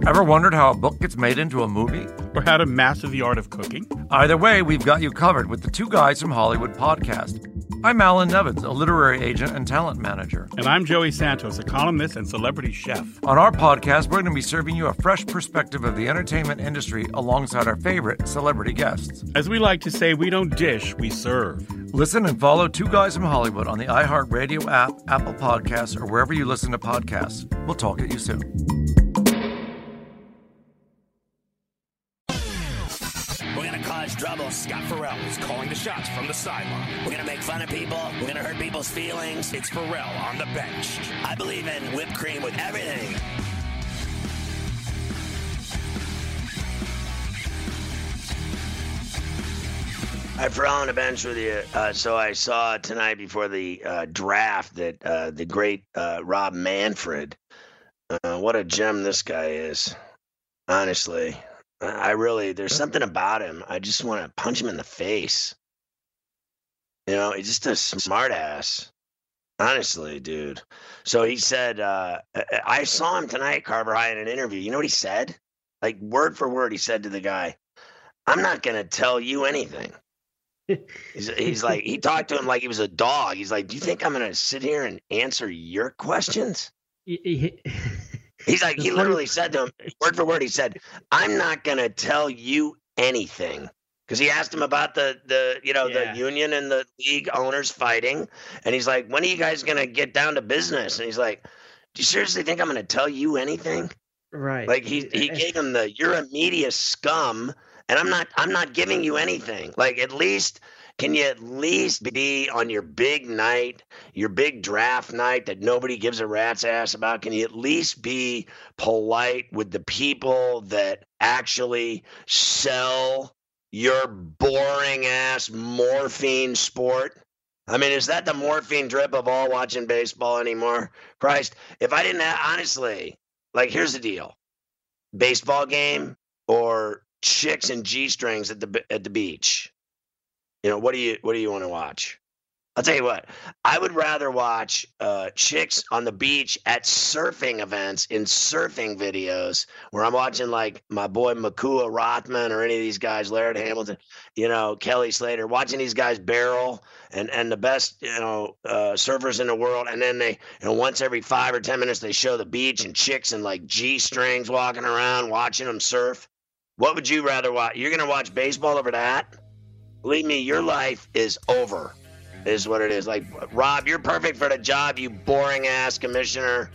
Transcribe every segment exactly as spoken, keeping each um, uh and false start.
Ever wondered how a book gets made into a movie? Or how to master the art of cooking? Either way, we've got you covered with the Two Guys from Hollywood podcast. I'm Alan Nevins, a literary agent and talent manager. And I'm Joey Santos, a columnist and celebrity chef. On our podcast, we're going to be serving you a fresh perspective of the entertainment industry alongside our favorite celebrity guests. As we like to say, we don't dish, we serve. Listen and follow Two Guys from Hollywood on the iHeartRadio app, Apple Podcasts, or wherever you listen to podcasts. We'll talk at you soon. We're going to cause trouble. Scott Farrell is calling the shots from the sideline. We're going to make fun of people. We're going to hurt people's feelings. It's Farrell on the bench. I believe in whipped cream with everything. I'm Farrell on the bench with you. Uh, so I saw tonight before the uh, draft that uh, the great uh, Rob Manfred, uh, what a gem this guy is, honestly. I really, there's something about him. I just want to punch him in the face. You know, he's just a smart ass. Honestly, dude. So he said, uh, I saw him tonight, Carver High, in an interview. You know what he said? Like, word for word, he said to the guy, I'm not going to tell you anything. he's, he's like, he talked to him like he was a dog. He's like, do you think I'm going to sit here and answer your questions? He's like, he literally said to him, word for word, he said, I'm not going to tell you anything. Because he asked him about the, the you know, yeah. the union and the league owners fighting. And he's like, when are you guys going to get down to business? And he's like, do you seriously think I'm going to tell you anything? Right. Like he, he gave him the, you're a media scum. And I'm not, I'm not giving you anything. Like, at least, can you at least be on your big night, your big draft night that nobody gives a rat's ass about? Can you at least be polite with the people that actually sell your boring ass morphine sport? I mean, is that the morphine drip of all watching baseball anymore? Christ, if I didn't have, honestly, like, here's the deal. Baseball game or chicks and G-strings at the at the beach. You know, what do you what do you want to watch? I'll tell you what. I would rather watch uh, chicks on the beach at surfing events in surfing videos where I'm watching like my boy Makua Rothman or any of these guys, Laird Hamilton, you know, Kelly Slater, watching these guys barrel and, and the best, you know, uh, surfers in the world. And then they, you know, once every five or ten minutes, they show the beach and chicks and like G-strings walking around watching them surf. What would you rather watch? You're going to watch baseball over that? Believe me, your life is over, is what it is. Like, Rob, you're perfect for the job, you boring-ass commissioner.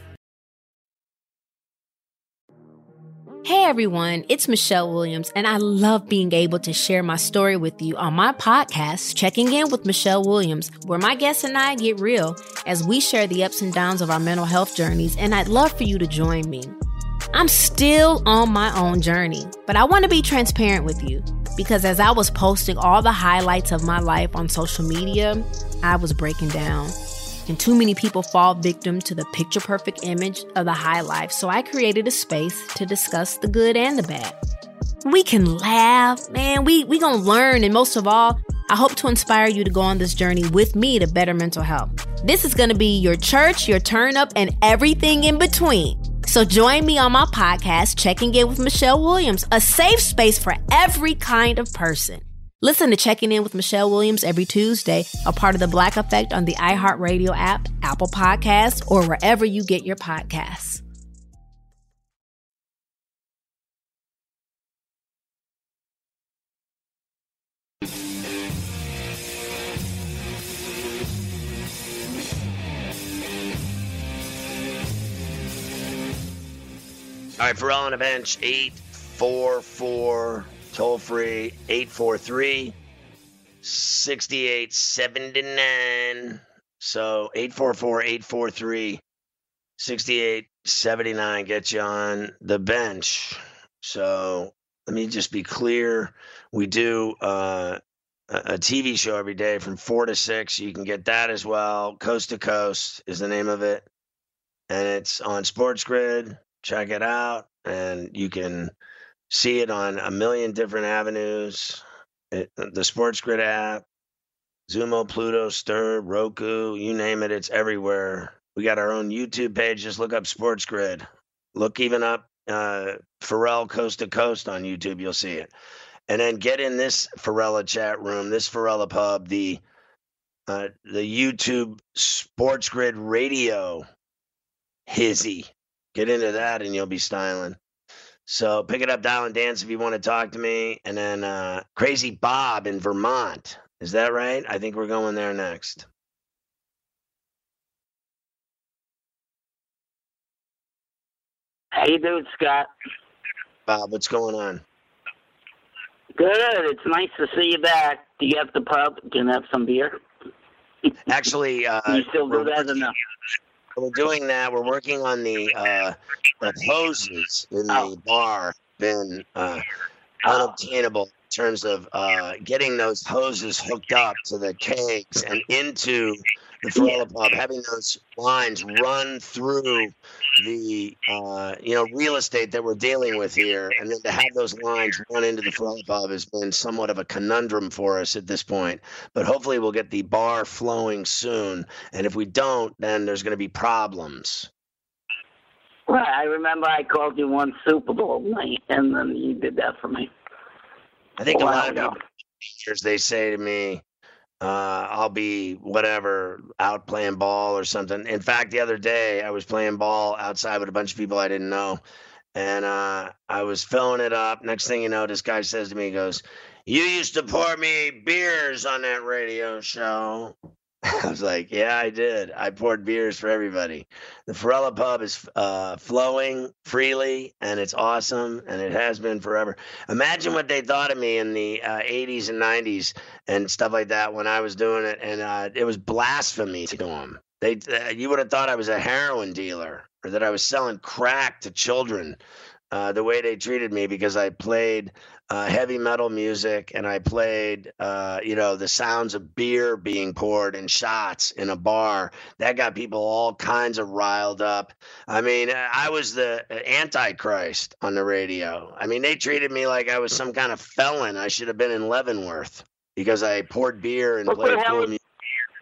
Hey everyone, it's Michelle Williams, and I love being able to share my story with you on my podcast, Checking In with Michelle Williams, where my guests and I get real as we share the ups and downs of our mental health journeys, and I'd love for you to join me. I'm still on my own journey, but I want to be transparent with you because as I was posting all the highlights of my life on social media, I was breaking down. And too many people fall victim to the picture-perfect image of the high life, so I created a space to discuss the good and the bad. We can laugh, man, we we gonna learn, and most of all, I hope to inspire you to go on this journey with me to better mental health. This is gonna be your church, your turn up, and everything in between. So join me on my podcast, Checking In with Michelle Williams, a safe space for every kind of person. Listen to Checking In with Michelle Williams every Tuesday, a part of the Black Effect on the iHeartRadio app, Apple Podcasts, or wherever you get your podcasts. All right, Farrell on the bench, eight four four, toll free, eight four three, six eight seven nine. So eight four four, eight four three, six eight seven nine gets you on the bench. So let me just be clear. We do uh, a, a T V show every day from four to six. You can get that as well. Coast to Coast is the name of it. And it's on Sports Grid. Check it out, and you can see it on a million different avenues. It, the Sports Grid app, Zumo, Pluto, Stir, Roku, you name it, it's everywhere. We got our own YouTube page. Just look up Sports Grid. Look even up uh, Pharrell Coast to Coast on YouTube. You'll see it. And then get in this Pharrella chat room, this Pharrella pub, the uh, the YouTube Sports Grid Radio hizzy. Get into that and you'll be styling. So pick it up, dial and dance if you want to talk to me. And then uh, Crazy Bob in Vermont. Is that right? I think we're going there next. How you doing, Scott? Bob, what's going on? Good. It's nice to see you back. Do you have the pub? Can I have some beer? Actually, uh, you still do that working, enough? We're doing that. We're working on the uh, the hoses in oh. the bar. Been uh, unobtainable in terms of uh, getting those hoses hooked up to the kegs and into the Pharrella pub, having those lines run through the uh, you know real estate that we're dealing with here, and then to have those lines run into the Pharrella pub has been somewhat of a conundrum for us at this point. But hopefully we'll get the bar flowing soon, and if we don't, then there's going to be problems. Well, I remember I called you one Super Bowl night, and then you did that for me. I think a, a lot ago. of people, they say to me, Uh, I'll be whatever out playing ball or something. In fact, the other day I was playing ball outside with a bunch of people I didn't know, and uh, I was filling it up. Next thing you know, this guy says to me, he goes, "You used to pour me beers on that radio show." I was like, "Yeah, I did. I poured beers for everybody." The Pharrella pub is uh, flowing freely, and it's awesome, and it has been forever. Imagine what they thought of me in the uh, eighties and nineties and stuff like that when I was doing it, and uh, it was blasphemy to them. They, uh, you would have thought I was a heroin dealer or that I was selling crack to children. Uh, the way they treated me because I played uh, heavy metal music and I played, uh, you know, the sounds of beer being poured in shots in a bar. That got people all kinds of riled up. I mean, I was the Antichrist on the radio. I mean, they treated me like I was some kind of felon. I should have been in Leavenworth because I poured beer and look played cool Howard, music.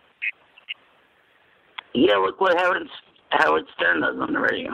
Yeah, look what Howard, Howard Stern does on the radio.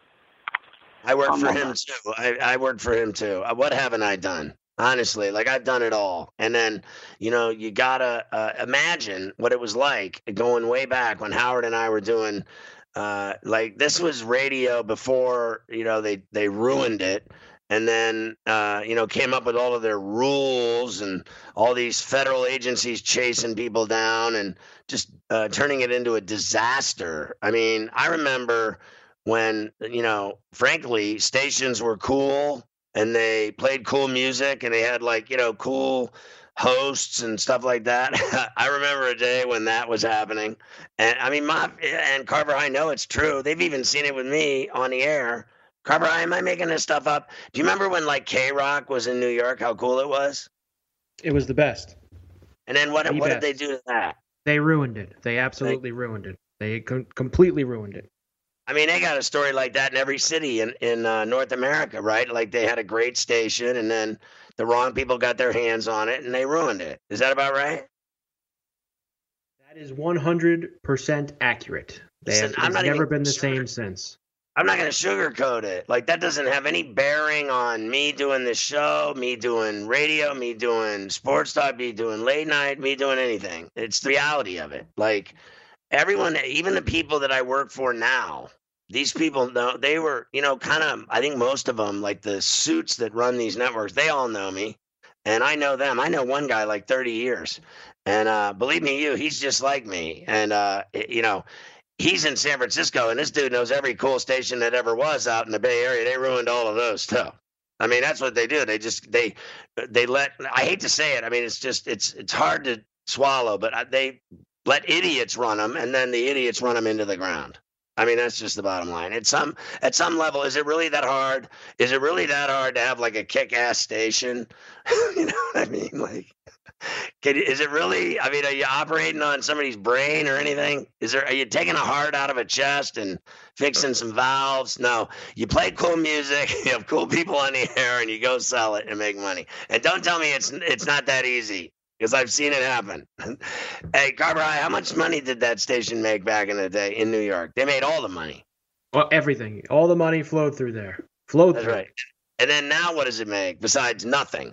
I worked for him too. I, I worked for him too. What haven't I done? Honestly, like I've done it all. And then, you know, you gotta uh, imagine what it was like going way back when Howard and I were doing, uh, like this was radio before, you know, they, they ruined it. And then, uh, you know, came up with all of their rules and all these federal agencies chasing people down and just uh, turning it into a disaster. I mean, I remember when, you know, frankly, stations were cool and they played cool music and they had like, you know, cool hosts and stuff like that. I remember a day when that was happening. And I mean, my, and Carver, I know it's true. They've even seen it with me on the air. Carver, am I making this stuff up? Do you remember when like K-Rock was in New York, how cool it was? It was the best. And then what, the what best. did they do to that? They ruined it. They absolutely they, ruined it. They com- completely ruined it. I mean, they got a story like that in every city in, in uh, North America, right? Like they had a great station and then the wrong people got their hands on it and they ruined it. Is that about right? That is one hundred percent accurate. They Listen, have, I'm not never even been the sure. same since. I'm not going to sugarcoat it. Like that doesn't have any bearing on me doing this show, me doing radio, me doing sports talk, me doing late night, me doing anything. It's the reality of it. Like everyone, even the people that I work for now, these people know they were, you know, kind of, I think most of them, like the suits that run these networks, they all know me and I know them. I know one guy like thirty years and uh, believe me, you, he's just like me. And, uh, you know, he's in San Francisco and this dude knows every cool station that ever was out in the Bay Area. They ruined all of those too. I mean, that's what they do. They just, they, they let, I hate to say it. I mean, it's just, it's, it's hard to swallow, but they let idiots run them and then the idiots run them into the ground. I mean, that's just the bottom line. At some at some level, is it really that hard? Is it really that hard to have like a kick-ass station? You know what I mean? Like, can, is it really? I mean, are you operating on somebody's brain or anything? Is there? Are you taking a heart out of a chest and fixing some valves? No. You play cool music. You have cool people on the air, and you go sell it and make money. And don't tell me it's it's not that easy. Because I've seen it happen. Hey, Carver, how much money did that station make back in the day in New York? They made all the money. Well, everything. All the money flowed through there. Flow That's through. right. And then now what does it make besides nothing?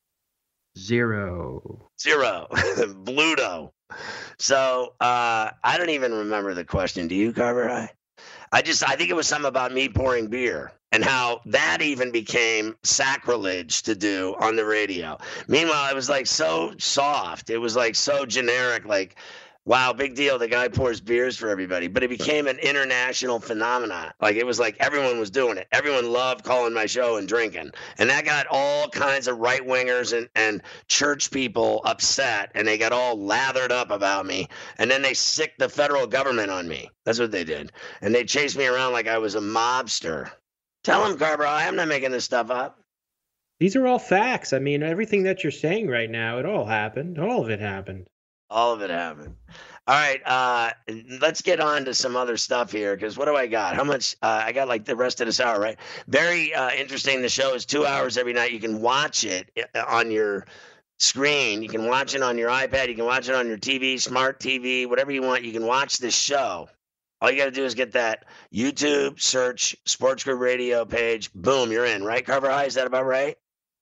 Zero. Zero. Bluto. So uh, I don't even remember the question. Do you, Carver High? I just, I think it was something about me pouring beer and how that even became sacrilege to do on the radio. Meanwhile, it was like so soft. It was like so generic, like, wow, big deal. The guy pours beers for everybody. But it became an international phenomenon. Like it was like everyone was doing it. Everyone loved calling my show and drinking. And that got all kinds of right wingers and, and church people upset. And they got all lathered up about me. And then they sicked the federal government on me. That's what they did. And they chased me around like I was a mobster. Tell them, Carver, I'm not making this stuff up. These are all facts. I mean, everything that you're saying right now, it all happened. All of it happened. All of it happened. All right, uh, let's get on to some other stuff here, because what do I got? How much? Uh, I got like the rest of this hour, right? Very uh, interesting. The show is two hours every night. You can watch it on your screen. You can watch it on your iPad. You can watch it on your T V, smart T V, whatever you want. You can watch this show. All you got to do is get that YouTube, search Sports Grid Radio page. Boom, you're in, right, Carver High? Is that about right?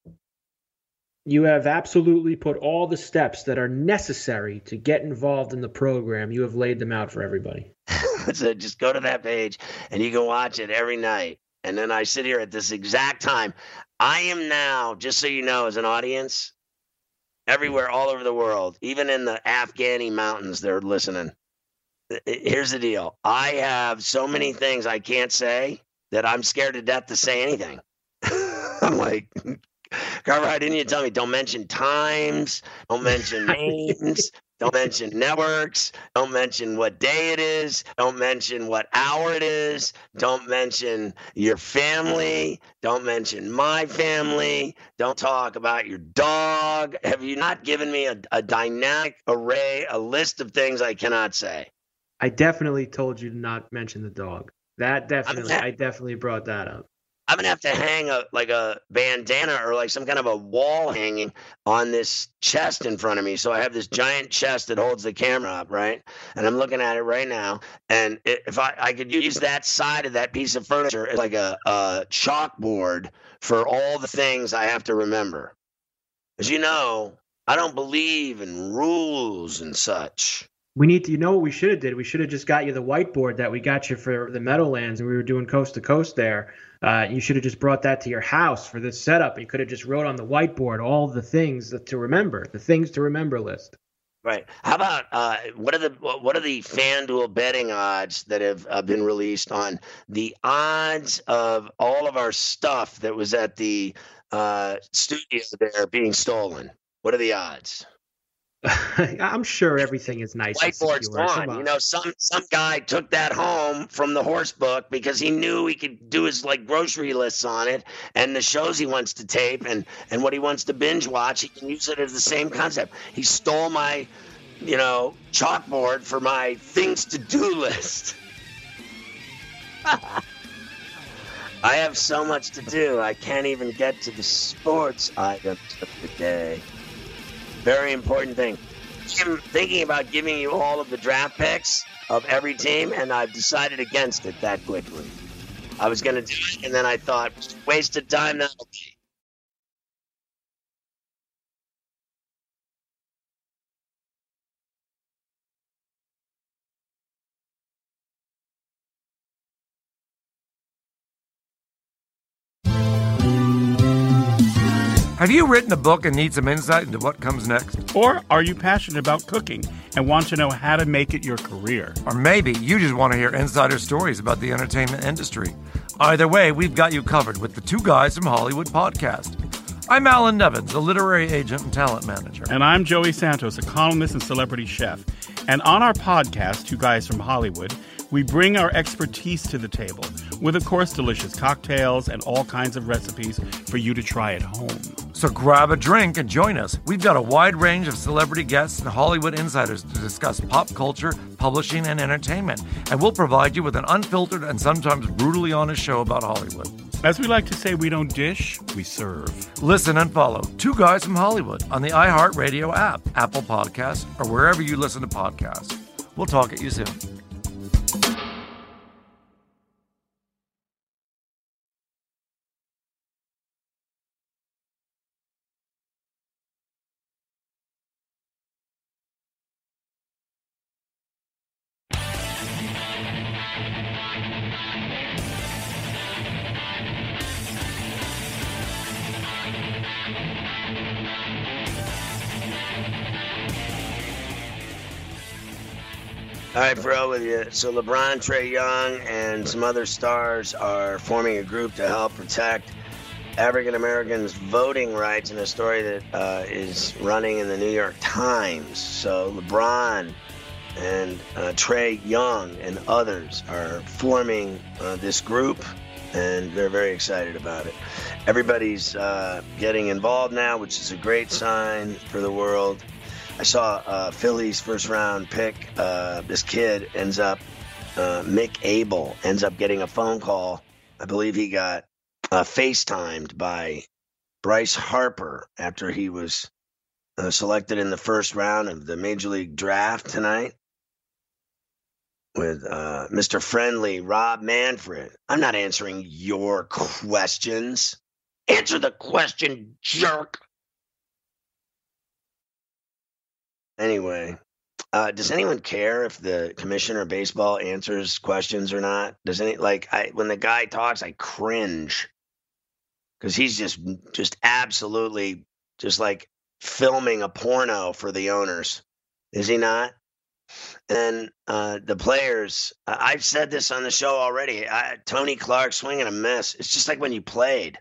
You have absolutely put all the steps that are necessary to get involved in the program. You have laid them out for everybody. So just go to that page and you can watch it every night. And then I sit here at this exact time. I am now, just so you know, as an audience, everywhere, all over the world, even in the Afghani mountains, they're listening. Here's the deal. I have so many things I can't say that I'm scared to death to say anything. I'm like... Carver, didn't you tell me don't mention times, don't mention names, don't mention networks, don't mention what day it is, don't mention what hour it is, don't mention your family, don't mention my family, don't talk about your dog. Have you not given me a, a dynamic array, a list of things I cannot say? I definitely told you to not mention the dog. That definitely, I definitely brought that up. I'm going to have to hang a like a bandana or like some kind of a wall hanging on this chest in front of me. So I have this giant chest that holds the camera up, right? And I'm looking at it right now. And it, if I, I could use that side of that piece of furniture as like a, a chalkboard for all the things I have to remember. As you know, I don't believe in rules and such. We need to, you know what we should have did? We should have just got you the whiteboard that we got you for the Meadowlands and we were doing coast to coast there. Uh, you should have just brought that to your house for this setup. You could have just wrote on the whiteboard all the things that to remember, the things to remember list. Right. How about uh, what are the what are the FanDuel betting odds that have uh, been released on the odds of all of our stuff that was at the uh, studio there being stolen? What are the odds? I'm sure everything is nice. Whiteboard's gone. On. You know, some some guy took that home from the horse book because he knew he could do his like grocery lists on it and the shows he wants to tape and, and what he wants to binge watch. He can use it as the same concept. He stole my, you know, chalkboard for my things to do list. I have so much to do. I can't even get to the sports items of the day. Very important thing. I'm thinking about giving you all of the draft picks of every team, and I've decided against it that quickly. I was going to do it, and then I thought, wasted time, that'll be. Have you written a book and need some insight into what comes next? Or are you passionate about cooking and want to know how to make it your career? Or maybe you just want to hear insider stories about the entertainment industry. Either way, we've got you covered with the Two Guys from Hollywood podcast. I'm Alan Nevins, a literary agent and talent manager. And I'm Joey Santos, a columnist and celebrity chef. And on our podcast, Two Guys from Hollywood, we bring our expertise to the table with, of course, delicious cocktails and all kinds of recipes for you to try at home. So grab a drink and join us. We've got a wide range of celebrity guests and Hollywood insiders to discuss pop culture, publishing, and entertainment. And we'll provide you with an unfiltered and sometimes brutally honest show about Hollywood. As we like to say, we don't dish, we serve. Listen and follow Two Guys from Hollywood on the iHeartRadio app, Apple Podcasts, or wherever you listen to podcasts. We'll talk at you soon. All right, bro, with you. So LeBron, Trae Young, and some other stars are forming a group to help protect African Americans' voting rights in a story that uh, is running in the New York Times. So LeBron and uh, Trae Young and others are forming uh, this group, and they're very excited about it. Everybody's uh, getting involved now, which is a great sign for the world. I saw uh, Philly's first round pick. Uh, this kid ends up, uh, Mick Abel, ends up getting a phone call. I believe he got uh, FaceTimed by Bryce Harper after he was uh, selected in the first round of the Major League Draft tonight with uh, Mister Friendly, Rob Manfred. I'm not answering your questions. Answer the question, jerk. Anyway, uh, does anyone care if the commissioner of baseball answers questions or not? Does any like I when the guy talks, I cringe because he's just just absolutely just like filming a porno for the owners, is he not? And uh, the players, uh, I've said this on the show already. I, Tony Clark swinging a miss. It's just like when you played.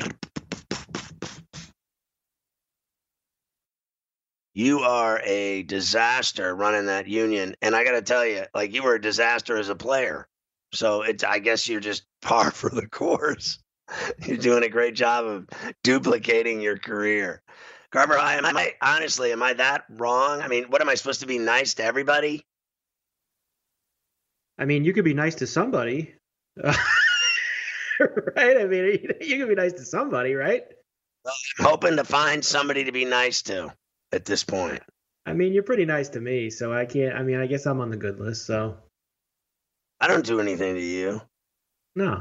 You are a disaster running that union. And I got to tell you, like, you were a disaster as a player. So it's, I guess you're just par for the course. You're doing a great job of duplicating your career. Garber High, am I, honestly, am I that wrong? I mean, what am I supposed to be nice to everybody? I mean, you could be nice to somebody. Uh, right? I mean, you could be nice to somebody, right? Well, I'm hoping to find somebody to be nice to. At this point, I mean, you're pretty nice to me, so I can't. I mean, I guess I'm on the good list. So I don't do anything to you. No.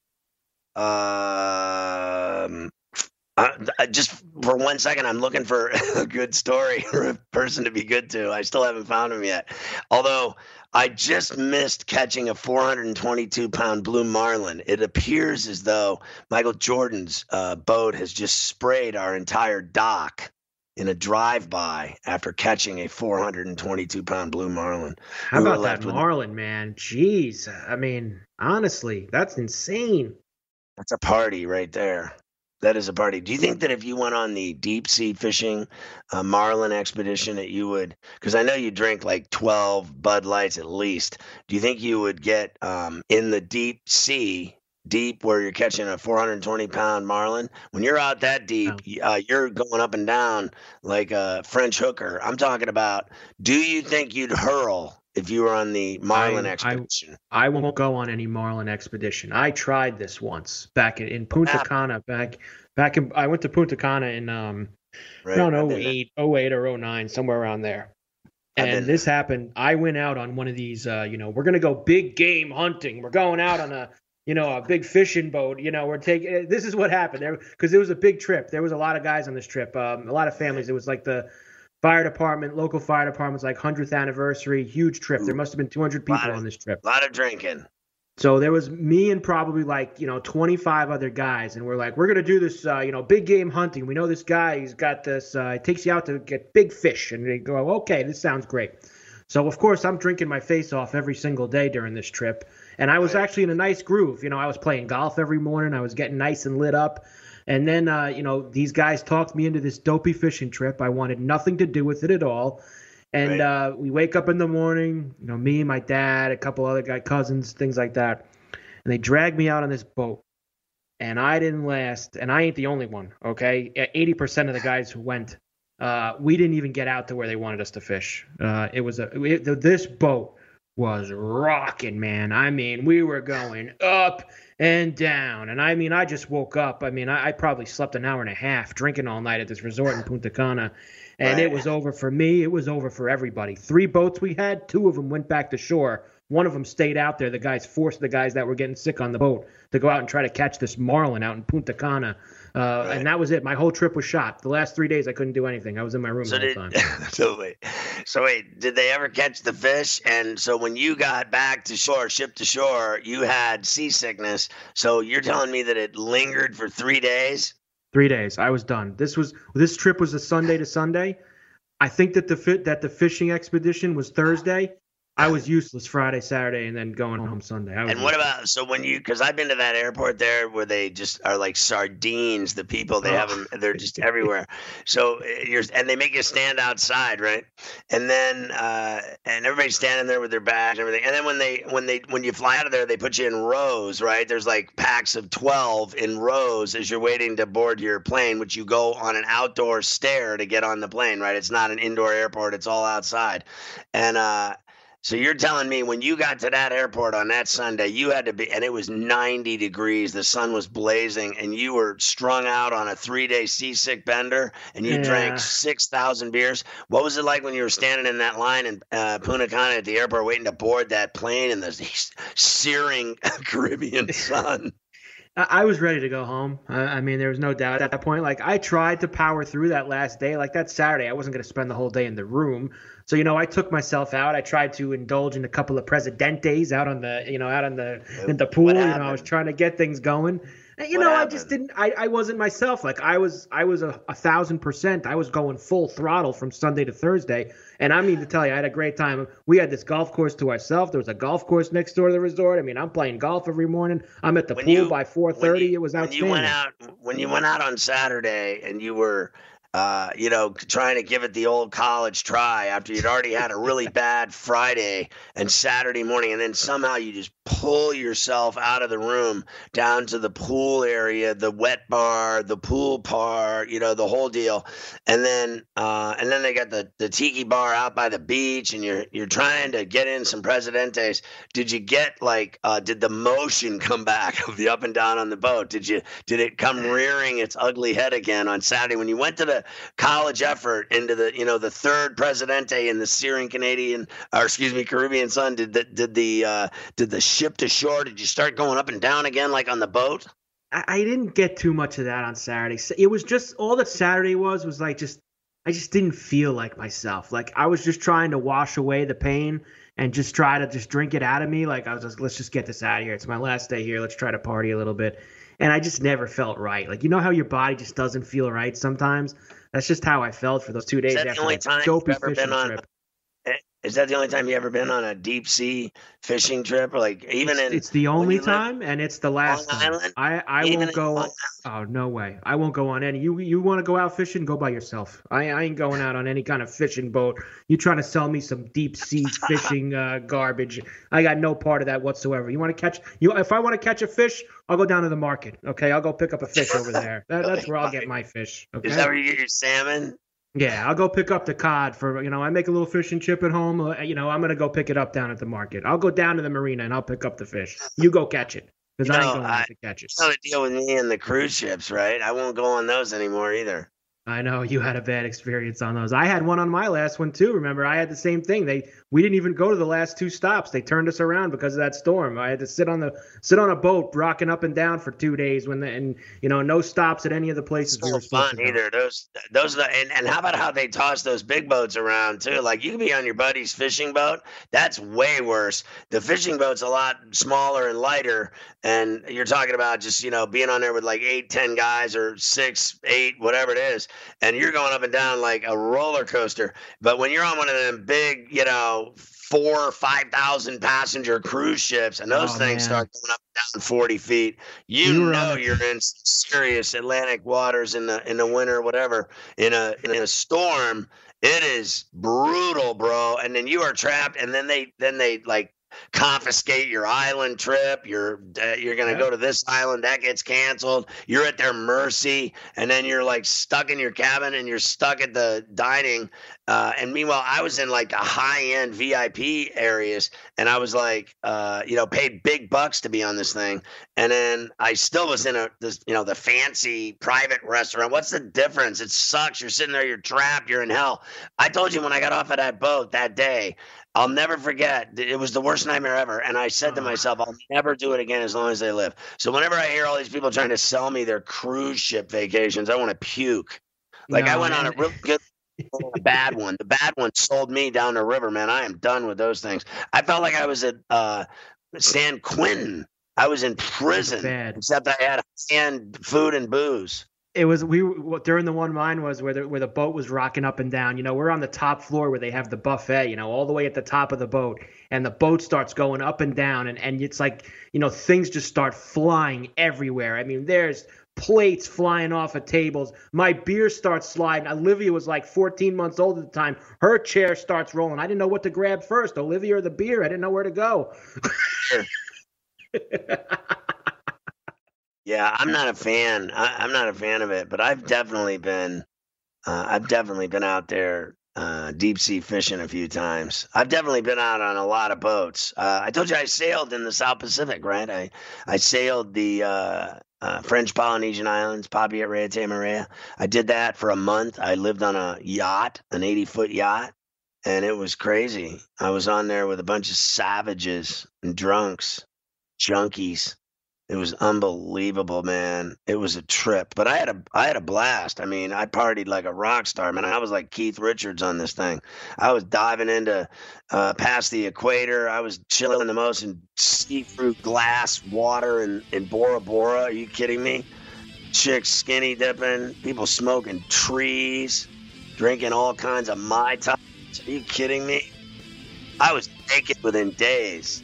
Um, I, I just for one second, I'm looking for a good story or a person to be good to. I still haven't found him yet. Although I just missed catching a four hundred twenty-two pound blue marlin. It appears as though Michael Jordan's uh, boat has just sprayed our entire dock in a drive-by after catching a four hundred twenty-two pound blue marlin. How we about that marlin, with... man? Jeez. I mean, honestly, that's insane. That's a party right there. That is a party. Do you think that if you went on the deep-sea fishing uh, marlin expedition that you would – because I know you drink like twelve Bud Lights at least. Do you think you would get um, in the deep sea – deep where you're catching a four hundred twenty pound marlin? When you're out that deep, uh, you're going up and down like a French hooker. I'm talking about, do you think you'd hurl if you were on the marlin I, expedition? I, I won't go on any marlin expedition. I tried this once back in, in Punta Cana. Back, back in, I went to Punta Cana in, um, right. I don't know, oh eight or oh nine, somewhere around there. And this happened. I went out on one of these, uh, you know, we're going to go big game hunting. We're going out on a, you know, a big fishing boat, you know, we're taking, this is what happened there, because it was a big trip. There was a lot of guys on this trip, um, a lot of families. It was like the fire department, local fire department's like hundredth anniversary, huge trip. There must have been two hundred people of, on this trip. A lot of drinking. So there was me and probably like, you know, twenty-five other guys. And we're like, we're going to do this, uh, you know, big game hunting. We know this guy, he's got this, uh, he takes you out to get big fish. And they go, okay, this sounds great. So, of course, I'm drinking my face off every single day during this trip. And I was actually in a nice groove. You know, I was playing golf every morning. I was getting nice and lit up. And then, uh, you know, these guys talked me into this dopey fishing trip. I wanted nothing to do with it at all. And right. uh, we wake up in the morning, you know, me, my dad, a couple other guy cousins, things like that. And they dragged me out on this boat. And I didn't last. And I ain't the only one, okay? eighty percent of the guys who went, uh, we didn't even get out to where they wanted us to fish. Uh, it was a it, this boat was rocking, man. I mean, we were going up and down. And I mean, I just woke up. I mean, I, I probably slept an hour and a half drinking all night at this resort in Punta Cana. And right. It was over for me. It was over for everybody. Three boats we had. Two of them went back to shore. one of them stayed out there. The guys forced the guys that were getting sick on the boat to go out and try to catch this marlin out in Punta Cana. Uh, right. And that was it. My whole trip was shot. The last three days, I couldn't do anything. I was in my room so the whole did, time. so, wait, so wait, did they ever catch the fish? And so when you got back to shore, ship to shore, you had seasickness. So you're telling me that it lingered for three days? Three days. I was done. This was this trip was a Sunday to Sunday. I think that the fit that the fishing expedition was Thursday. I was useless Friday, Saturday, and then going home Sunday. I was and what useless. about so when you? Because I've been to that airport there where they just are like sardines. The people they have them, they're just everywhere. So you're and they make you stand outside, right? And then uh, and everybody's standing there with their bags and everything. And then when they when they when you fly out of there, they put you in rows, right? There's like packs of twelve in rows as you're waiting to board your plane, which you go on an outdoor stair to get on the plane, right? It's not an indoor airport; it's all outside, and. uh So you're telling me when you got to that airport on that Sunday, you had to be, and it was ninety degrees, the sun was blazing, and you were strung out on a three-day seasick bender, and you Yeah. drank six thousand beers. What was it like when you were standing in that line in uh, Punta Cana at the airport waiting to board that plane in the searing Caribbean sun? I I was ready to go home. I, I mean, there was no doubt at that point. Like, I tried to power through that last day. Like, that Saturday, I wasn't going to spend the whole day in the room. So, you know, I took myself out. I tried to indulge in a couple of Presidentes out on the, you know, out on the in the pool. What You know, happened? I was trying to get things going. And, you What know, I happened? just didn't. I, I wasn't myself. Like, I was I was a, a thousand percent. I was going full throttle from Sunday to Thursday. And I mean to tell you, I had a great time. We had this golf course to ourselves. There was a golf course next door to the resort. I mean, I'm playing golf every morning. I'm at the When pool you- by four when thirty. you- It was when outstanding. you went out when you went out on Saturday and you were uh, you know, trying to give it the old college try after you'd already had a really bad Friday and Saturday morning, and then somehow you just pull yourself out of the room down to the pool area, the wet bar, the pool par, you know, the whole deal. And then uh, and then they got the, the tiki bar out by the beach, and you're you're trying to get in some Presidentes. Did you get like uh, did the motion come back of the up and down on the boat? Did you did it come rearing its ugly head again on Saturday when you went to the college effort into the, you know, the third Presidente in the searing Canadian, or excuse me, Caribbean sun? Did the did the uh, did the ship to shore? Did you start going up and down again like on the boat? I, I didn't get too much of that on Saturday. It was just all that Saturday was was like just I just didn't feel like myself. Like I was just trying to wash away the pain and just try to just drink it out of me. Like I was just, let's just get this out of here. It's my last day here. Let's try to party a little bit. And I just never felt right. Like, you know how your body just doesn't feel right sometimes? That's just how I felt for those two days Is that the after only that time dopey you've ever fishing been on? trip. Is that the only time you ever been on a deep sea fishing trip? Or like even it's, in it's the when only you lived- time, and it's the last Long time. Island? I, I Even won't in go. Long Oh no way! I won't go on any. You you want to go out fishing? Go by yourself. I, I ain't going out on any kind of fishing boat. You trying to sell me some deep sea fishing uh, garbage? I got no part of that whatsoever. You want to catch you? If I want to catch a fish, I'll go down to the market. Okay, I'll go pick up a fish over there. That, that's where I'll get my fish. Okay. Is that where you get your salmon? Yeah, I'll go pick up the cod for, you know, I make a little fishing chip at home. uh, You know, I'm going to go pick it up down at the market. I'll go down to the marina and I'll pick up the fish. You go catch it because You I ain't know, going I- out to catch it. You know the deal with me and the cruise ships, right? I won't go on those anymore either. I know you had a bad experience on those. I had one on my last one too. Remember, I had the same thing. They we didn't even go to the last two stops. They turned us around because of that storm. I had to sit on the sit on a boat, rocking up and down for two days when the, and you know no stops at any of the places It's we no were supposed fun to go. either. Those, those, are the, and, and how about how they toss those big boats around too? Like you can be on your buddy's fishing boat. That's way worse. The fishing boat's a lot smaller and lighter, and you're talking about just you know being on there with like eight, ten guys or six, eight, whatever it is, and you're going up and down like a roller coaster. But when you're on one of them big, you know, four or five thousand passenger cruise ships, and those Oh, things man. start going up and down forty feet, you You were know on a- you're in serious Atlantic waters in the in the winter, whatever. In a in a storm, it is brutal, bro. And then you are trapped, and then they then they like confiscate your island trip. You're uh, you're gonna Yeah. go to this island, that gets canceled. You're at their mercy, and then you're like stuck in your cabin, and you're stuck at the dining. Uh, and meanwhile, I was in like the high end V I P areas, and I was like, uh, you know, paid big bucks to be on this thing, and then I still was in a this you know the fancy private restaurant. What's the difference? It sucks. You're sitting there, you're trapped, you're in hell. I told you when I got off of that boat that day. I'll never forget. It was the worst nightmare ever. And I said to myself, I'll never do it again as long as I live. So whenever I hear all these people trying to sell me their cruise ship vacations, I want to puke. Like, no, I went on a real good, a bad one. The bad one sold me down the river, man. I am done with those things. I felt like I was at uh, San Quentin. I was in prison, except I had hand food and booze. It was we during the one mine was where the where the boat was rocking up and down. You know, we're on the top floor where they have the buffet. You know, all the way at the top of the boat, and the boat starts going up and down, and and it's like, you know, things just start flying everywhere. I mean, there's plates flying off of tables. My beer starts sliding. Olivia was like fourteen months old at the time. Her chair starts rolling. I didn't know what to grab first, Olivia or the beer. I didn't know where to go. Yeah, I'm not a fan. I, I'm not a fan of it, but I've definitely been, uh, I've definitely been out there uh, deep sea fishing a few times. I've definitely been out on a lot of boats. Uh, I told you I sailed in the South Pacific, right? I I sailed the uh, uh, French Polynesian Islands, Papeete, Raya, Maria. I did that for a month. I lived on a yacht, an eighty foot yacht, and it was crazy. I was on there with a bunch of savages and drunks, junkies. It was unbelievable, man. It was a trip, but I had a I had a blast. I mean, I partied like a rock star, man. I was like Keith Richards on this thing. I was diving into uh, past the equator. I was chilling the most in see-through glass water in, in Bora Bora. Are you kidding me? Chicks skinny dipping, people smoking trees, drinking all kinds of Mai Tais. Are you kidding me? I was naked within days.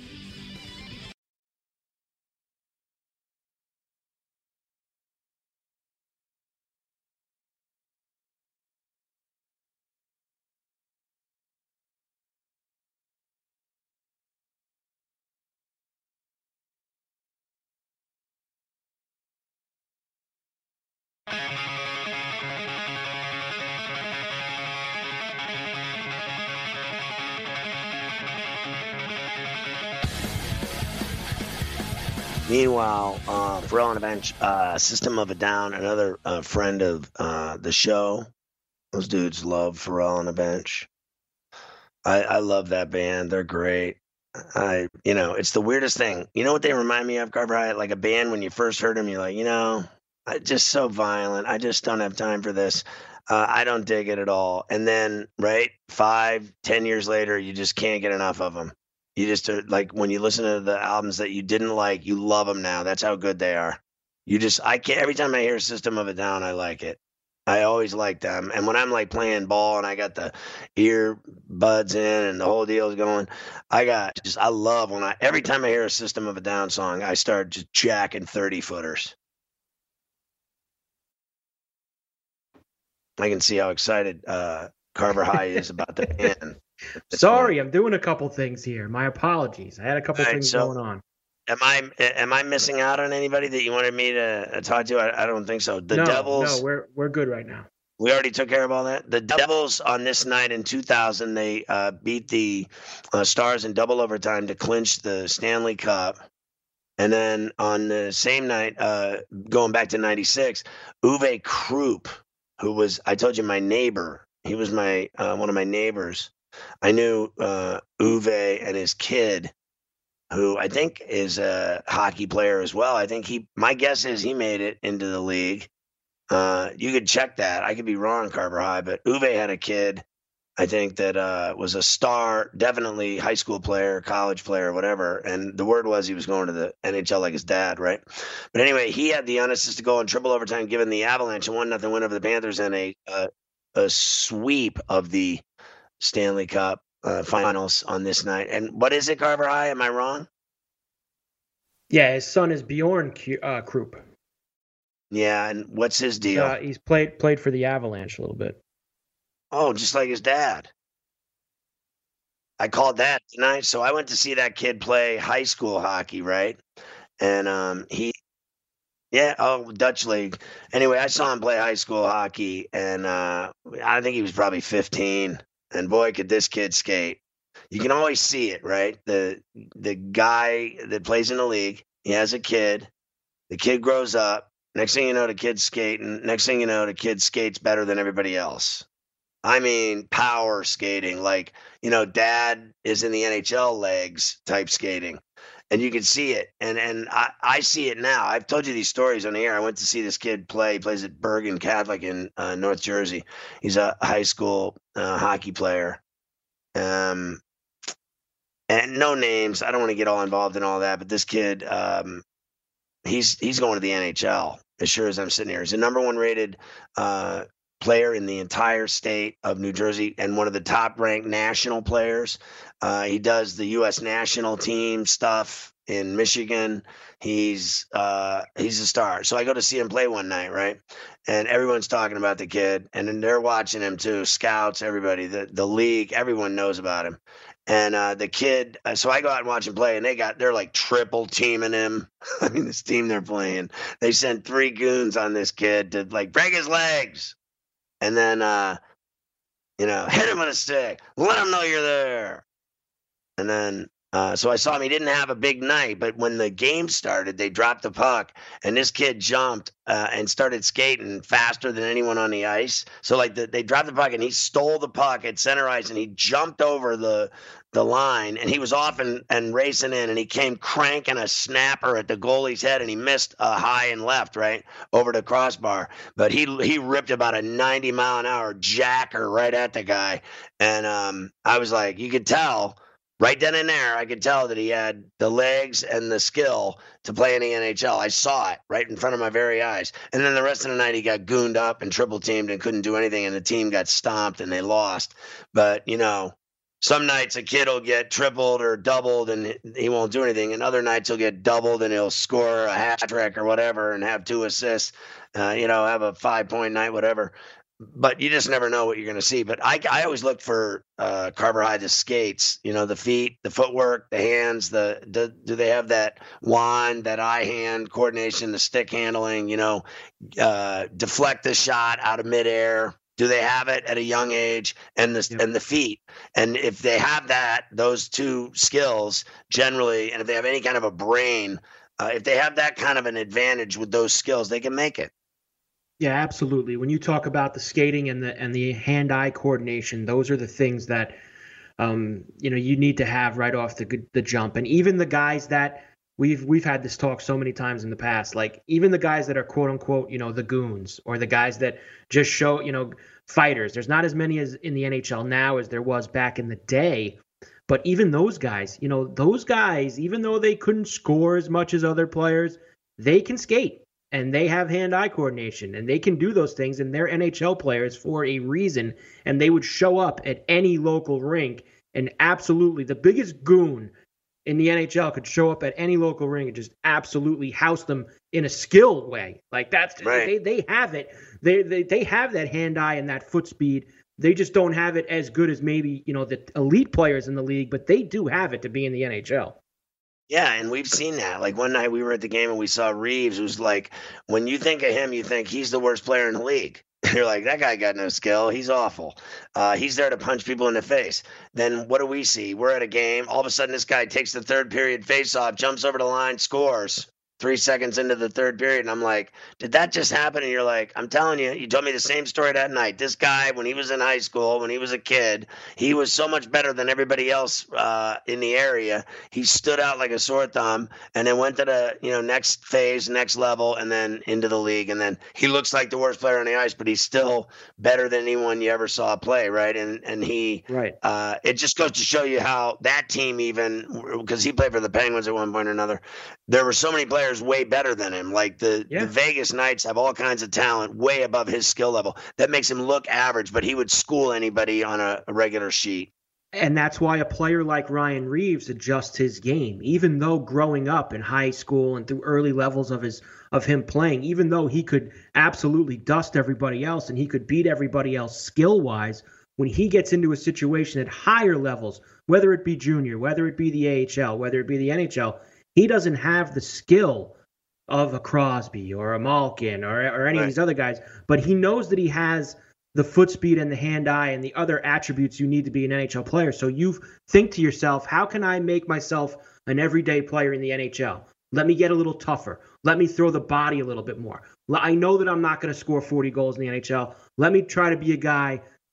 Meanwhile, uh, Pharrell on the Bench, uh, System of a Down, another uh, friend of uh, the show. Those dudes love Pharrell on the Bench. I, I love that band. They're great. I, you know, it's the weirdest thing. You know what they remind me of, Carver Hyatt? Like a band when you first heard them, you're like, you know, I, just so violent. I just don't have time for this. Uh, I don't dig it at all. And then, right, five, ten years later, you just can't get enough of them. You just are, like, when you listen to the albums that you didn't like, you love them now. That's how good they are. You just, I can't, every time I hear System of a Down, I like it. I always like them. And when I'm like playing ball and I got the earbuds in and the whole deal is going, I got just, I love when I, every time I hear a System of a Down song, I start just jacking thirty footers. I can see how excited uh, Carver High is about the band. Sorry, I'm doing a couple things here. My apologies. I had a couple right, things so going on. Am I am I missing out on anybody that you wanted me to talk to? I, I don't think so. The no, Devils. No, we're we're good right now. We already took care of all that. The Devils on this night in two thousand, they uh, beat the uh, Stars in double overtime to clinch the Stanley Cup. And then on the same night, uh, going back to ninety-six, Uwe Krupp, who was, I told you, my neighbor. He was my uh, one of my neighbors. I knew uh, Uwe and his kid, who I think is a hockey player as well. I think he, my guess is he made it into the league. Uh, you could check that. I could be wrong, Carver High, but Uwe had a kid, I think, that uh, was a star, definitely high school player, college player, whatever. And the word was he was going to the N H L like his dad, right? But anyway, he had the unassisted goal in triple overtime, given the Avalanche a one nothing win over the Panthers and a, uh, a sweep of the Stanley Cup uh, finals on this night. And what is it, Carver High? Am I wrong? Yeah, his son is Bjorn uh, Krupp. Yeah, and what's his deal? Uh, he's played played for the Avalanche a little bit. Oh, just like his dad. I called that tonight. So I went to see that kid play high school hockey, right? And um, he, yeah, oh, Dutch League. Anyway, I saw him play high school hockey, and uh, I think he was probably fifteen. And boy, could this kid skate. You can always see it, right? The the guy that plays in the league, he has a kid. The kid grows up. Next thing you know, the kid's skating. Next thing you know, the kid skates better than everybody else. I mean, power skating, like, you know, dad is in the N H L legs type skating. And you can see it. And and I, I see it now. I've told you these stories on the air. I went to see this kid play. He plays at Bergen Catholic in uh, North Jersey. He's a high school uh, hockey player. Um, and no names. I don't want to get all involved in all that. But this kid, um, he's he's going to the N H L as sure as I'm sitting here. He's the number one rated uh, player in the entire state of New Jersey and one of the top ranked national players. Uh, he does the U S national team stuff in Michigan. He's uh, he's a star. So I go to see him play one night, right? And everyone's talking about the kid, and then they're watching him too. Scouts, everybody, the the league, everyone knows about him. And uh, the kid, uh, so I go out and watch him play, and they got they're like triple teaming him. I mean, this team they're playing, they sent three goons on this kid to like break his legs, and then uh, you know hit him with a stick, let him know you're there. And then, uh, so I saw him. He didn't have a big night, but when the game started, they dropped the puck, and this kid jumped uh, and started skating faster than anyone on the ice. So, like, the, they dropped the puck, and he stole the puck at center ice, and he jumped over the the line, and he was off and, and racing in, and he came cranking a snapper at the goalie's head, and he missed a high and left, right, over the crossbar. But he he ripped about a ninety mile an hour jacker right at the guy, and um, I was like, you could tell. Right then and there, I could tell that he had the legs and the skill to play in the N H L. I saw it right in front of my very eyes. And then the rest of the night, he got gooned up and triple teamed and couldn't do anything, and the team got stomped and they lost. But, you know, some nights a kid will get tripled or doubled and he won't do anything. And other nights he'll get doubled and he'll score a hat trick or whatever and have two assists, uh, you know, have a five-point night, whatever. But you just never know what you're going to see. But I, I always look for uh, carbohydrate skates, you know, the feet, the footwork, the hands, the, the do they have that wand, that eye-hand coordination, the stick handling, you know, uh, deflect the shot out of midair. Do they have it at a young age? And the, yep. and the feet. And if they have that, those two skills generally, and if they have any kind of a brain, uh, if they have that kind of an advantage with those skills, they can make it. Yeah, absolutely. When you talk about the skating and the and the hand-eye coordination, those are the things that um, you know you need to have right off the the jump. And even the guys that we've we've had this talk so many times in the past, like even the guys that are quote unquote, you know, the goons or the guys that just show, you know, fighters. There's not as many as in the N H L now as there was back in the day. But even those guys, you know, those guys, even though they couldn't score as much as other players, they can skate. And they have hand-eye coordination, and they can do those things, and they're N H L players for a reason, and they would show up at any local rink, and absolutely, the biggest goon in the N H L could show up at any local rink and just absolutely house them in a skilled way. Like, that's, right. they, they have it. They, they, they have that hand-eye and that foot speed. They just don't have it as good as maybe, you know, the elite players in the league, but they do have it to be in the N H L. Yeah, and we've seen that. Like one night we were at the game and we saw Reeves, who's like, when you think of him, you think he's the worst player in the league. You're like, that guy got no skill. He's awful. Uh, he's there to punch people in the face. Then what do we see? We're at a game. All of a sudden, this guy takes the third period faceoff, jumps over the line, scores. Three seconds into the third period, and I'm like, did that just happen? And you're like, I'm telling you, you told me the same story that night. This guy, when he was in high school, when he was a kid, he was so much better than everybody else uh, in the area. He stood out like a sore thumb, and then went to the you know next phase, next level, and then into the league. And then he looks like the worst player on the ice, but he's still better than anyone you ever saw play, right? And and he, right. Uh, it just goes to show you how that team, even because he played for the Penguins at one point or another, there were so many players way better than him. Like the, yeah. the Vegas Knights have all kinds of talent way above his skill level. That makes him look average, but he would school anybody on a, a regular sheet. And that's why a player like Ryan Reeves adjusts his game, even though growing up in high school and through early levels of his of him playing, even though he could absolutely dust everybody else and he could beat everybody else skill-wise, when he gets into a situation at higher levels, whether it be junior, whether it be the A H L, whether it be the N H L, he doesn't have the skill of a Crosby or a Malkin or, or any right. of these other guys, but he knows that he has the foot speed and the hand-eye and the other attributes you need to be an N H L player. So you think to yourself, how can I make myself an everyday player in the N H L? Let me get a little tougher. Let me throw the body a little bit more. I know that I'm not going to score forty goals in the N H L. Let me try to be a guy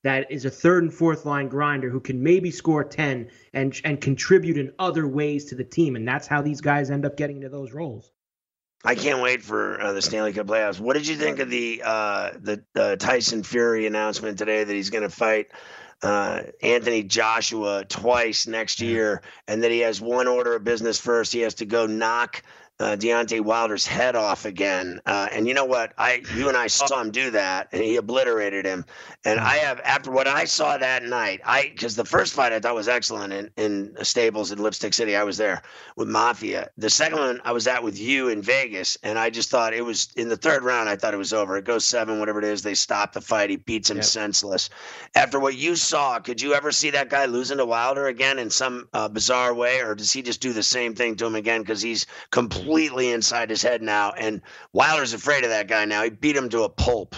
that is a third and fourth line grinder who can maybe score ten and and contribute in other ways to the team. And that's how these guys end up getting into those roles. I can't wait for uh, the Stanley Cup playoffs. What did you think of the uh, the uh, Tyson Fury announcement today that he's going to fight uh, Anthony Joshua twice next year, and that he has one order of business first? He has to go knock Uh, Deontay Wilder's head off again. Uh, and you know what? I, you and I saw him do that, and he obliterated him. And I have, after what I saw that night, I, because the first fight I thought was excellent in, in Staples in Lipstick City. I was there with Mafia. The second one I was at with you in Vegas, and I just thought it was, in the third round, I thought it was over. It goes seven, whatever it is. They stop the fight. He beats him yep. senseless. After what you saw, could you ever see that guy losing to Wilder again in some uh, bizarre way, or does he just do the same thing to him again because he's completely completely inside his head now, and Wilder's afraid of that guy now? He beat him to a pulp.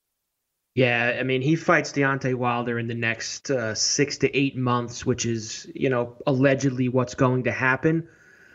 Yeah, I mean, he fights Deontay Wilder in the next uh, six to eight months, which is, you know, allegedly what's going to happen.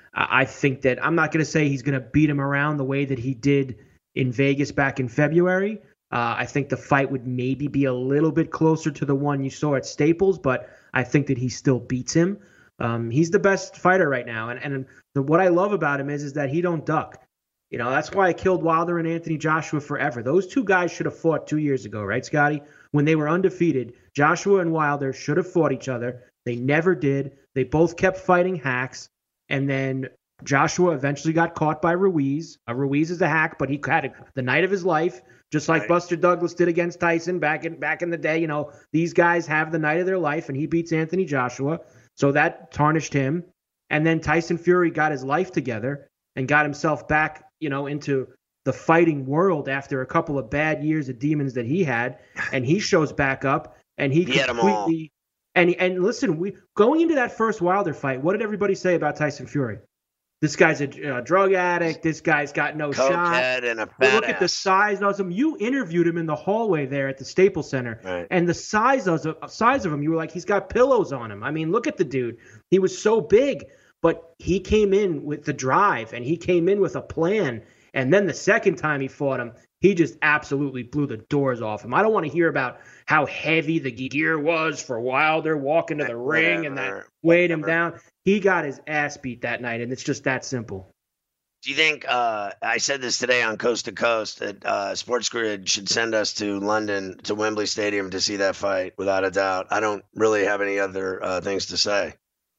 I think that I'm not going to say he's going to beat him around the way that he did in Vegas back in February. Uh, I think the fight would maybe be a little bit closer to the one you saw at Staples, but I think that he still beats him. Um, he's the best fighter right now, and and the, what I love about him is is that he don't duck. You know, that's why I killed Wilder and Anthony Joshua forever. Those two guys should have fought two years ago, right, Scotty? When they were undefeated, Joshua and Wilder should have fought each other. They never did. They both kept fighting hacks, and then Joshua eventually got caught by Ruiz. Uh, Ruiz is a hack, but he had a, the night of his life, just like right. Buster Douglas did against Tyson back in back in the day. You know, these guys have the night of their life, and he beats Anthony Joshua. So that tarnished him. And then Tyson Fury got his life together and got himself back, you know, into the fighting world after a couple of bad years of demons that he had. And he shows back up, and he, he completely and and listen, we going into that first Wilder fight, what did everybody say about Tyson Fury? This guy's a uh, drug addict. This guy's got no Coke shot. Head and a fat well, look ass. at the size of him. You interviewed him in the hallway there at the Staples Center, right. and the size of size of him, you were like, he's got pillows on him. I mean, look at the dude. He was so big, but he came in with the drive, and he came in with a plan. And then the second time he fought him, he just absolutely blew the doors off him. I don't want to hear about how heavy the gear was for Wilder walking to the ring and that weighed him down. He got his ass beat that night, and it's just that simple. Do you think, uh, I said this today on Coast to Coast, that uh, Sports Grid should send us to London, to Wembley Stadium to see that fight, without a doubt? I don't really have any other uh, things to say.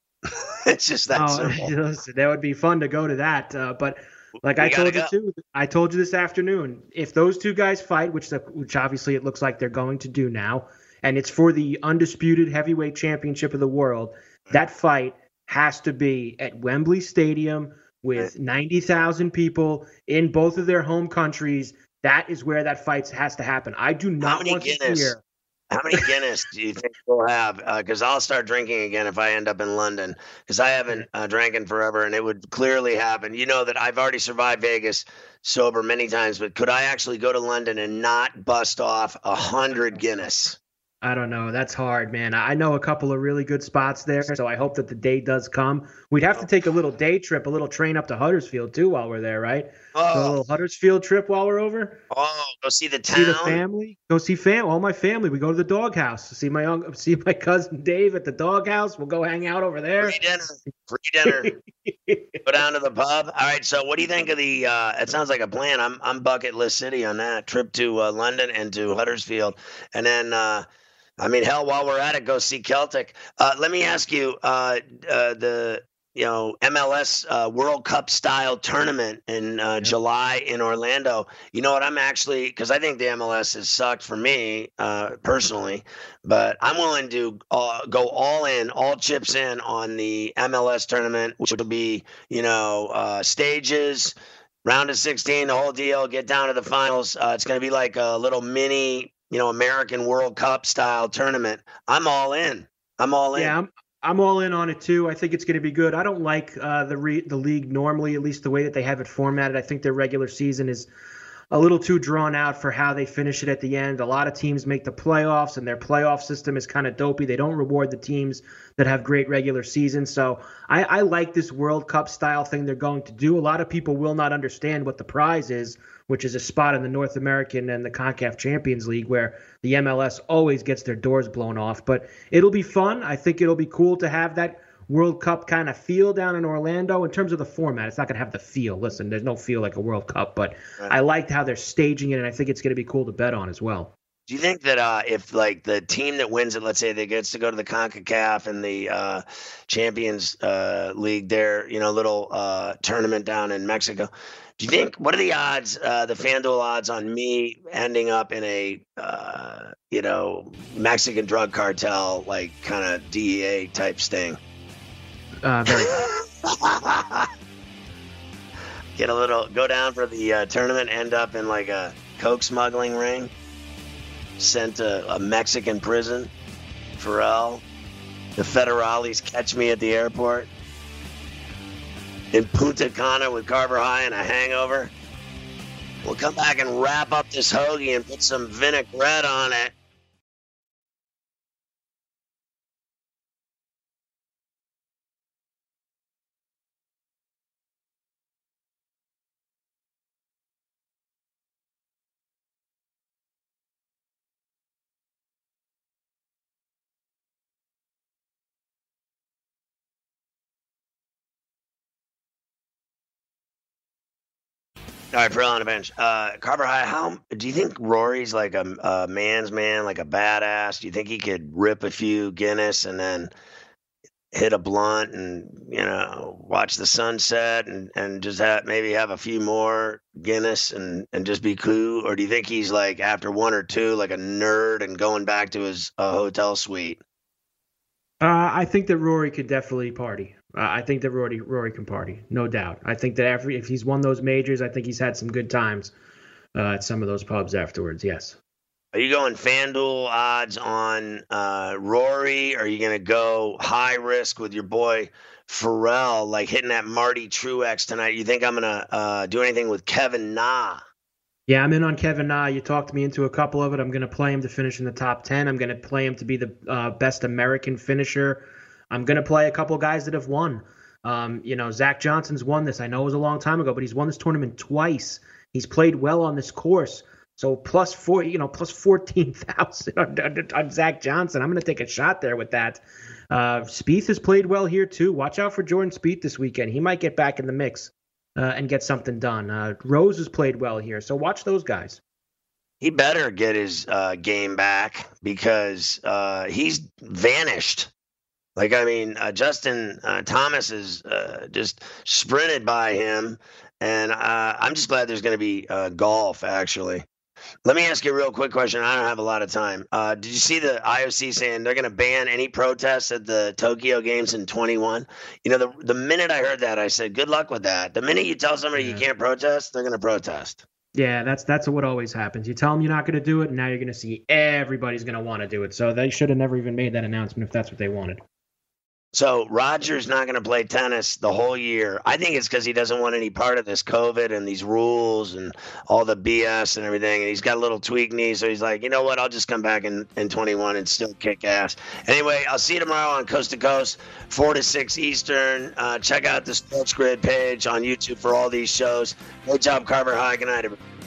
It's just that oh, simple. Listen, that would be fun to go to that, uh, but like we I told go. you too, I told you this afternoon, if those two guys fight, which the, which obviously it looks like they're going to do now, and it's for the undisputed heavyweight championship of the world, that fight has to be at Wembley Stadium with ninety thousand people in both of their home countries. That is where that fight has to happen. I do not want Guinness? to hear. How many Guinness do you think we'll have? Because uh, I'll start drinking again if I end up in London, because I haven't uh, drank in forever, and it would clearly happen. You know that I've already survived Vegas sober many times, but could I actually go to London and not bust off a hundred Guinness? I don't know. That's hard, man. I know a couple of really good spots there, so I hope that the day does come. We'd have to take a little day trip, a little train up to Huddersfield, too, while we're there, right? Oh. So a little Huddersfield trip while we're over. Oh, go see the town. See the family. Go see fam. All my family. We go to the doghouse. See my uncle, see my cousin Dave at the doghouse. We'll go hang out over there. Free dinner. Free dinner. Go down to the pub. All right. So, what do you think of the? Uh, it sounds like a plan. I'm I'm bucket list city on that trip to uh, London and to Huddersfield, and then. Uh, I mean, hell, while we're at it, go see Celtic. Uh, let me ask you, uh, uh, the you know M L S uh, World Cup style tournament in uh, yeah. July in Orlando. You know what? I'm actually, because I think the M L S has sucked for me uh, personally, but I'm willing to uh, go all in, all chips in on the M L S tournament, which will be you know uh, stages. Round of sixteen, the whole deal. Get down to the finals. Uh, it's going to be like a little mini. You know, American World Cup style tournament. I'm all in. I'm all in. Yeah, I'm, I'm all in on it too. I think it's going to be good. I don't like uh, the re- the league normally, at least the way that they have it formatted. I think their regular season is a little too drawn out for how they finish it at the end. A lot of teams make the playoffs, and their playoff system is kind of dopey. They don't reward the teams that have great regular seasons. So I, I like this World Cup style thing they're going to do. A lot of people will not understand what the prize is, which is a spot in the North American and the CONCACAF Champions League, where the M L S always gets their doors blown off. But it'll be fun. I think it'll be cool to have that World Cup kind of feel down in Orlando. In terms of the format, it's not going to have the feel. Listen, there's no feel like a World Cup, but right. I liked how they're staging it, and I think it's going to be cool to bet on as well. Do you think that uh, if, like, the team that wins it, let's say they gets to go to the CONCACAF and the uh, Champions uh, League there, you know, little uh, tournament down in Mexico, do you think, what are the odds, uh, the FanDuel odds on me ending up in a, uh, you know, Mexican drug cartel, like, kind of D E A type sting? Uh, very Get a little, go down for the uh, tournament, end up in like a coke smuggling ring, sent to a Mexican prison. Pharrell, the federales catch me at the airport in Punta Cana with Carver High and a hangover. We'll come back and wrap up this hoagie and put some vinaigrette on it. All right, Pharrell on the bench. Uh, Carver High, how do you think Rory's like a, a man's man, like a badass? Do you think he could rip a few Guinness and then hit a blunt and, you know, watch the sunset and, and just have, maybe have a few more Guinness and, and just be cool? Or do you think he's like, after one or two, like a nerd and going back to his uh, hotel suite? Uh, I think that Rory could definitely party. Uh, I think that Rory Rory can party, no doubt. I think that every, if he's won those majors, I think he's had some good times uh, at some of those pubs afterwards, yes. Are you going FanDuel odds on uh, Rory? Or are you going to go high risk with your boy Pharrell, like hitting that Marty Truex tonight? You think I'm going to uh, do anything with Kevin Na? Yeah, I'm in on Kevin Na. You talked me into a couple of it. I'm going to play him to finish in the top ten. I'm going to play him to be the uh, best American finisher. I'm going to play a couple guys that have won. Um, you know, Zach Johnson's won this. I know it was a long time ago, but he's won this tournament twice. He's played well on this course. So plus four, you know, plus fourteen thousand on, on Zach Johnson. I'm going to take a shot there with that. Uh, Spieth has played well here too. Watch out for Jordan Spieth this weekend. He might get back in the mix uh, and get something done. Uh, Rose has played well here. So watch those guys. He better get his uh, game back because uh, he's vanished. Like, I mean, uh, Justin uh, Thomas has uh, just sprinted by him, and uh, I'm just glad there's going to be uh, golf, actually. Let me ask you a real quick question. I don't have a lot of time. Uh, did you see the I O C saying they're going to ban any protests at the Tokyo Games in twenty-one? You know, the the minute I heard that, I said, good luck with that. The minute you tell somebody yeah. you can't protest, they're going to protest. Yeah, that's that's what always happens. You tell them you're not going to do it, and now you're going to see everybody's going to want to do it. So they should have never even made that announcement if that's what they wanted. So Roger's not going to play tennis the whole year. I think it's because he doesn't want any part of this COVID and these rules and all the B S and everything. And he's got a little tweaked knee, so he's like, you know what? I'll just come back in, in twenty-one and still kick ass. Anyway, I'll see you tomorrow on Coast to Coast, four to six Eastern. Uh, check out the Sports Grid page on YouTube for all these shows. Great job, Carver High. Good night, everybody.